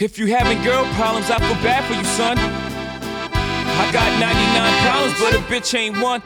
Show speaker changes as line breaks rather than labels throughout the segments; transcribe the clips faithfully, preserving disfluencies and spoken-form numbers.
If you having girl problems, I feel bad for you, son. I got ninety-nine problems, but a bitch ain't one.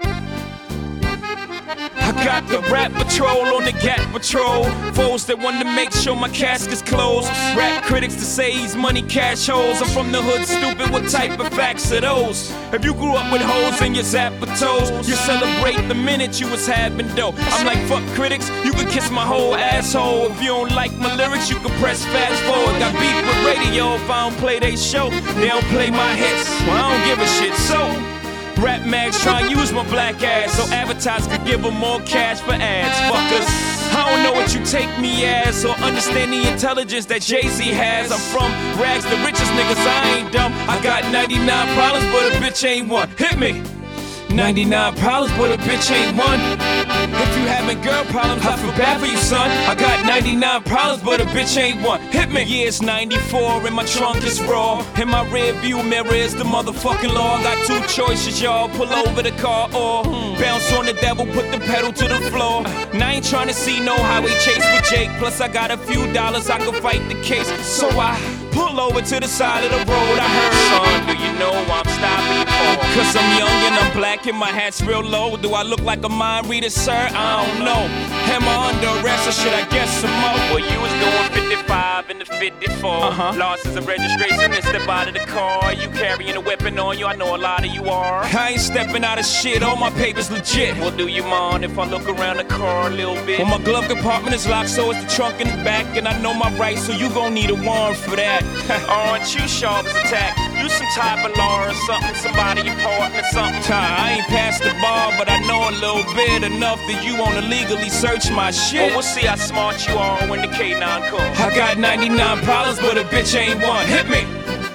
I got the rap patrol on the Gap patrol. Foes that want to make sure my casket's closed. Rap critics to say he's money cash holes. I'm from the hood, stupid, what type of facts are those? If you grew up with hoes in your zapper toes, you celebrate the minute you was having dough. I'm like, fuck critics, you can kiss my whole asshole. If you don't like my lyrics, you can press fast forward. Got beef with radio if I don't play they show. They don't play my hits, well I don't give a shit. So rap mags try and use my black ass so advertisers could give them more cash for ads. Fuckers, I don't know what you take me as or understand the intelligence that Jay-Z has. I'm from rags, the richest niggas, I ain't dumb. I got ninety-nine problems, but a bitch ain't one. Hit me! ninety-nine problems, but a bitch ain't one. If you having girl problems, I feel bad for you, son. I got ninety-nine problems, but a bitch ain't one. Hit me. Yeah, it's ninety-four and my trunk is raw. In my rear view mirror is the motherfucking law. I got two choices, y'all. Pull over the car or bounce on the devil, put the pedal to the floor. And I ain't trying to see no highway chase with Jake. Plus I got a few dollars, I can fight the case. So I pull over to the side of the road. I heard, son, do you know I'm stopping you for? Cause I'm young and I'm black and my hat's real low. Do I look like a mind reader, sir? I don't know. Am I under arrest or should I guess some more?
Well, you was doing fifty-five in the fifty-four.
Uh-huh.
Losses of registration and step out of the car. You carrying a weapon on you, I know a lot of you are.
I ain't stepping out of shit, all my papers legit.
Well, do you mind if I look around the car a little bit?
Well, my glove compartment is locked, so is the trunk in the back. And I know my rights, so you gon' need a warrant for that.
Aren't you sharp as a tack? You some type of law or something, somebody important or something.
I ain't past the bar, but I know a little bit enough that you wanna legally search my shit.
Well, we'll see how smart you are when the K nine comes.
I got ninety-nine problems, but a bitch ain't one. Hit me!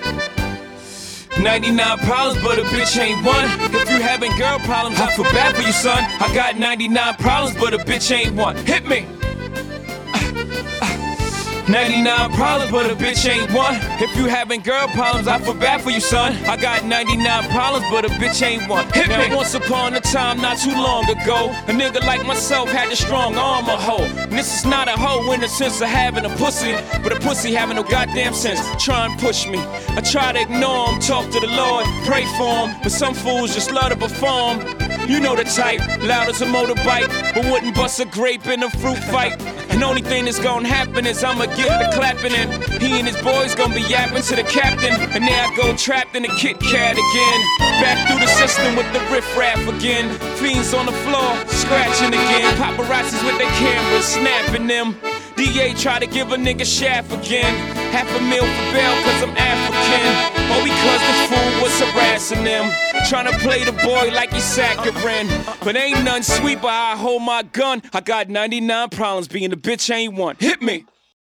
ninety-nine problems, but a bitch ain't one. If you having girl problems, I feel bad for you, son. I got ninety-nine problems, but a bitch ain't one. Hit me! ninety-nine problems, but a bitch ain't one. If you having girl problems, I feel bad for you, son. I got ninety-nine problems, but a bitch ain't one. Hit now, me. Once upon a time, not too long ago, a nigga like myself had a strong arm, a hoe. And this is not a hoe in the sense of having a pussy, but a pussy having no goddamn sense. Try and push me. I try to ignore him, talk to the Lord, pray for him, but some fools just love to perform. You know the type, loud as a motorbike, but wouldn't bust a grape in a fruit fight. And only thing that's gonna happen is I'ma get the clapping and he and his boys gonna be yapping to the captain. And there I go trapped in a Kit Kat again. Back through the system with the riff-raff again. Fiends on the floor, scratching again. Paparazzis with their cameras, snapping them. D A try to give a nigga shaft again. Half a meal for bail cause I'm African. Or because the fool was harassing them. Tryna play the boy like he's saccharine. But ain't none sweet but I hold my gun. I got ninety-nine problems, being a bitch ain't one. Hit me!